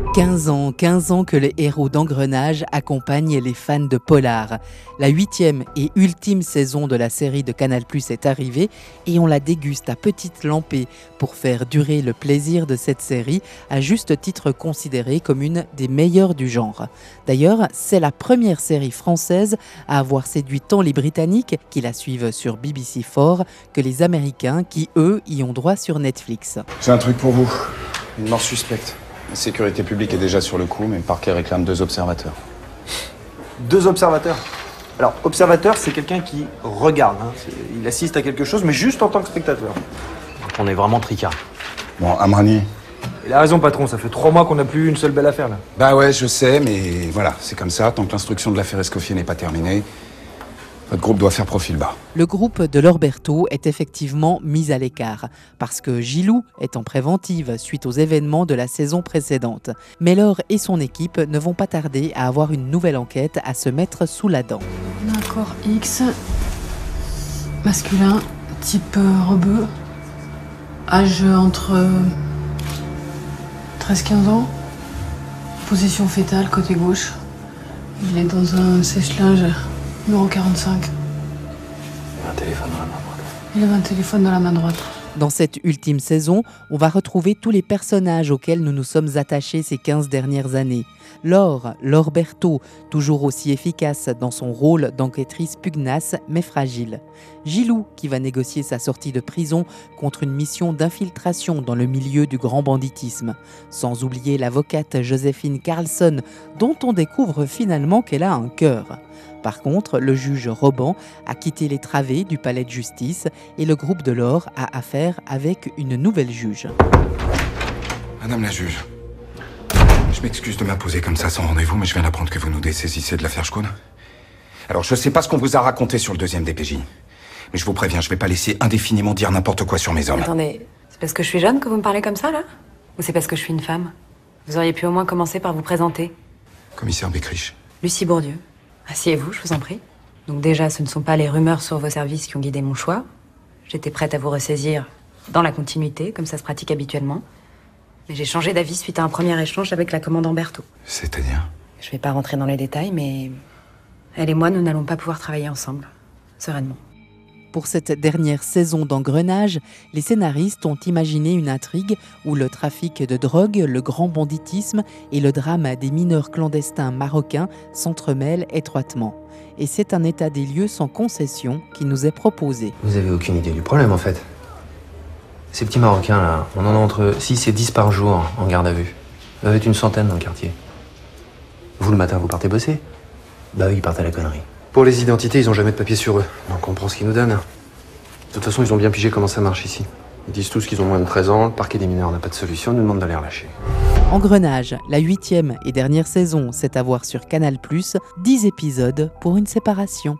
15 ans que les héros d'Engrenage accompagnent les fans de polar. La 8e et ultime saison de la série de Canal+ est arrivée et on la déguste à petite lampée pour faire durer le plaisir de cette série, à juste titre considérée comme une des meilleures du genre. D'ailleurs, c'est la première série française à avoir séduit tant les Britanniques, qui la suivent sur BBC4, que les Américains, qui eux y ont droit sur Netflix. J'ai un truc pour vous, une mort suspecte. La sécurité publique est déjà sur le coup, mais le parquet réclame 2 observateurs. 2 observateurs? Alors, observateur, c'est quelqu'un qui regarde. Il assiste à quelque chose, mais juste en tant que spectateur. Donc on est vraiment tricard. Bon, Amrani. Il a raison, patron. Ça fait 3 mois qu'on n'a plus eu une seule belle affaire, là. Bah ouais, je sais, mais voilà, c'est comme ça. Tant que l'instruction de l'affaire Escoffier n'est pas terminée, votre groupe doit faire profil bas. Le groupe de Laure Berthaud est effectivement mis à l'écart, parce que Gilou est en préventive suite aux événements de la saison précédente. Mais Laure et son équipe ne vont pas tarder à avoir une nouvelle enquête à se mettre sous la dent. Un corps X, masculin, type rebeu, âge entre 13-15 ans, position fétale, côté gauche. Il est dans un sèche-linge numéro 45. Il avait un téléphone dans la main droite. Dans cette ultime saison, on va retrouver tous les personnages auxquels nous nous sommes attachés ces 15 dernières années. Laure Berthaud, toujours aussi efficace dans son rôle d'enquêtrice pugnace mais fragile. Gilou, qui va négocier sa sortie de prison contre une mission d'infiltration dans le milieu du grand banditisme. Sans oublier l'avocate Joséphine Carlson, dont on découvre finalement qu'elle a un cœur. Par contre, le juge Roban a quitté les travées du palais de justice et le groupe de Laure a affaire avec une nouvelle juge. Madame la juge, je m'excuse de m'imposer comme ça sans rendez-vous, mais je viens d'apprendre que vous nous dessaisissez de l'affaire Schkone. Alors, je sais pas ce qu'on vous a raconté sur le 2e DPJ, mais je vous préviens, je vais pas laisser indéfiniment dire n'importe quoi sur mes hommes. Attendez, c'est parce que je suis jeune que vous me parlez comme ça, là? Ou c'est parce que je suis une femme? Vous auriez pu au moins commencer par vous présenter. Commissaire Beckrich. Lucie Bourdieu. Asseyez-vous, je vous en prie. Donc déjà, ce ne sont pas les rumeurs sur vos services qui ont guidé mon choix. J'étais prête à vous ressaisir dans la continuité, comme ça se pratique habituellement. Mais j'ai changé d'avis suite à un premier échange avec la commandant Berthaud. C'est-à-dire? Je vais pas rentrer dans les détails, mais elle et moi, nous n'allons pas pouvoir travailler ensemble, sereinement. Pour cette dernière saison d'Engrenage, les scénaristes ont imaginé une intrigue où le trafic de drogue, le grand banditisme et le drame des mineurs clandestins marocains s'entremêlent étroitement. Et c'est un état des lieux sans concession qui nous est proposé. Vous avez aucune idée du problème en fait. Ces petits Marocains là, on en a entre 6 et 10 par jour en garde à vue. Vous êtes une centaine dans le quartier. Vous le matin vous partez bosser? Bah oui, ils partent à la connerie. Pour les identités, ils ont jamais de papier sur eux, donc on prend ce qu'ils nous donnent. De toute façon, ils ont bien pigé comment ça marche ici. Ils disent tous qu'ils ont moins de 13 ans, le parquet des mineurs n'a pas de solution, nous demande de les relâcher. Engrenage, la 8e et dernière saison, c'est à voir sur Canal+, 10 épisodes pour une séparation.